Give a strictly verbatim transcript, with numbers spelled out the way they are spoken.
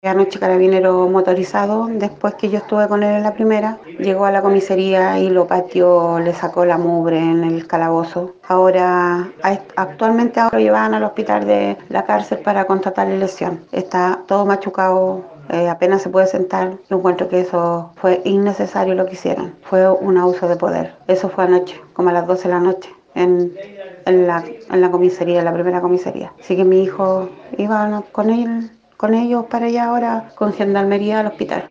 Anoche carabinero motorizado, después que yo estuve con él en la primera, llegó a la comisaría y lo pateó, le sacó la mugre en el calabozo. Ahora, actualmente ahora lo llevan al hospital de la cárcel para constatarle lesión. Está todo machucado, eh, apenas se puede sentar. Yo encuentro que eso fue innecesario lo que hicieron. Fue un abuso de poder. Eso fue anoche, como a las doce de la noche, en, en, la, en la comisaría, en la primera comisaría. Así que mi hijo iba con él con ellos para allá ahora con gendarmería al hospital.